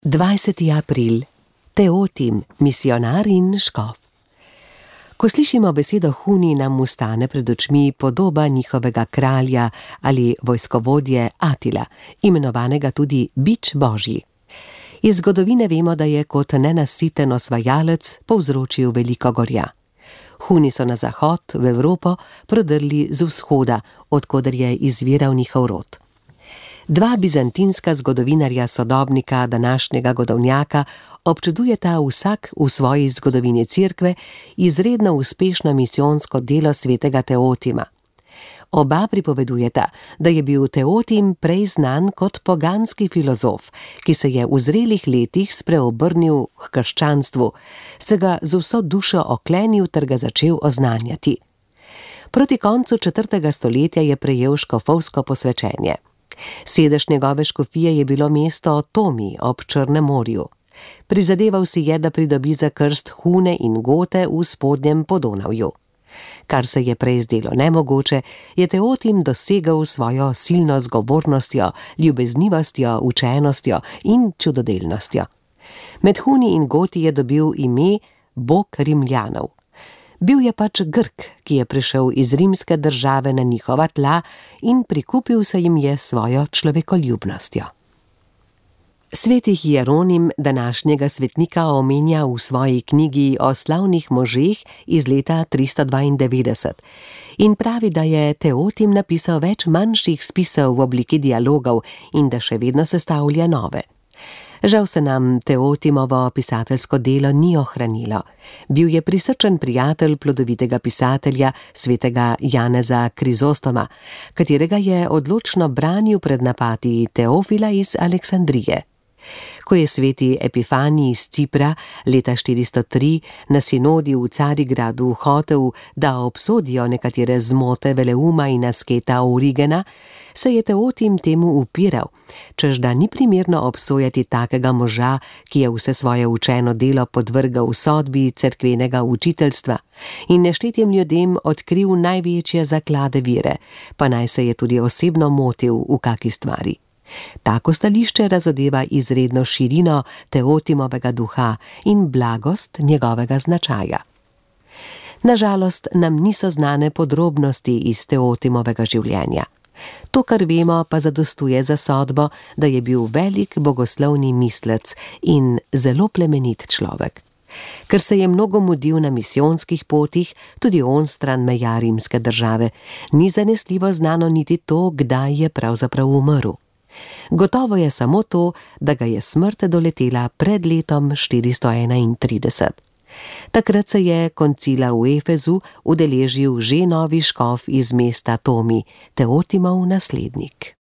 20. april. Teotim, misijonar in škof. Ko slišimo besedo Huni, nam ustane pred očmi podoba njihovega kralja ali vojskovodje Atila, imenovanega tudi bič božji. Iz zgodovine vemo, da je kot nenasiten osvajalec povzročil veliko gorja. Huni so na zahod, v Evropo, prodrli z vzhoda, od koder je izviral njihov rod. Dva bizantinska zgodovinarja sodobnika današnjega godovnjaka občudujeta vsak v svoji zgodovini Cerkve izredno uspešno misijonsko delo svetega Teotima. Oba pripovedujeta, da je bil Teotim prej znan kot poganski filozof, ki se je v zrelih letih spreobrnil k krščanstvu, se ga z vso dušo oklenil ter ga začel oznanjati. Proti koncu 4. stoletja je prejel škofovsko posvečenje. Sedež njegove škofije je bilo mesto Tomi ob Črnem morju. Prizadeval si je, da pridobi za krst Hune in Gote v spodnjem Podonavju. Kar se je prej zdelo nemogoče, je Teotim dosegel svojo silno zgovornostjo, ljubeznivostjo, učenostjo in čudodelnostjo. Med Huni in Goti je dobil ime Bog Rimljanov. Bil je pač Grk, ki je prišel iz rimske države na njihova tla in prikupil se jim je svojo človekoljubnostjo. Sveti Hieronim današnjega svetnika omenja v svoji knjigi o slavnih možeh iz leta 392 in pravi, da je Teotim napisal več manjših spisov v obliki dialogov in da še vedno sestavlja nove. Žal se nam Teotimovo pisateljsko delo ni ohranilo. Bil je prisrčen prijatelj plodovitega pisatelja, svetega Janeza Krizostoma, katerega je odločno branil pred napadi Teofila iz Aleksandrije. Ko je sveti Epifanij iz Cipra leta 403 na sinodi v Carigradu hotel, da obsodijo nekatere zmote veleuma in asketa Origena, se je Teotim temu upiral, čež da ni primerno obsojati takega moža, ki je vse svoje učeno delo podvrgal sodbi cerkvenega učiteljstva in neštetjem ljudem odkril največje zaklade vire, pa naj se je tudi osebno motil v kaki stvari. Tako stališče razodeva izredno širino Teotimovega duha in blagost njegovega značaja. Nažalost nam niso znane podrobnosti iz Teotimovega življenja. To, kar vemo, pa zadostuje za sodbo, da je bil velik bogoslovni mislec in zelo plemenit človek. Ker se je mnogo mudil na misijonskih potih, tudi onstran meja rimske države, ni zanesljivo znano niti to, kdaj je pravzaprav umrl. Gotovo je samo to, da ga je smrt doletela pred letom 431. Takrat se je koncila v Efezu udeležil že novi škof iz mesta Tomi, Teotimov naslednik.